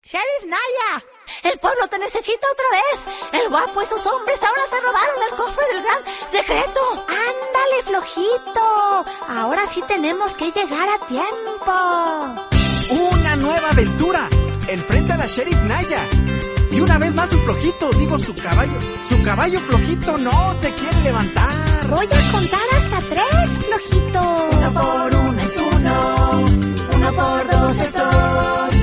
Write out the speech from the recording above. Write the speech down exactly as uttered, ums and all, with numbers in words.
Sheriff Naya, el pueblo te necesita otra vez. El guapo y sus hombres ahora se robaron el cofre del gran secreto. Ándale, flojito. Ahora sí tenemos que llegar a tiempo. Una nueva aventura. Enfrenta a la Sheriff Naya. Y una vez más su flojito, digo su caballo. Su caballo flojito no se quiere levantar. Voy a contar hasta tres, flojito. Uno por uno es uno. Uno por dos es dos.